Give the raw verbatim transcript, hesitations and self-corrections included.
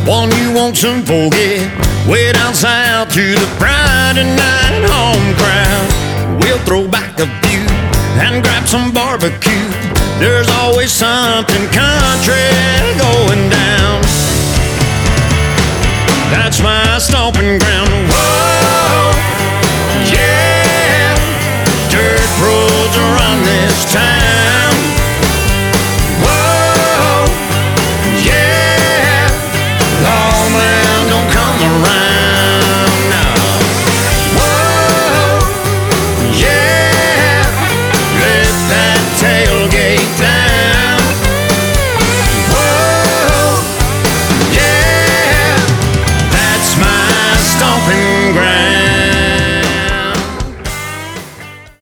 One you won't soon forget. Way down south to the Friday night home crowd. We'll throw back a few and grab some barbecue. There's always something country going down. That's my stomping ground.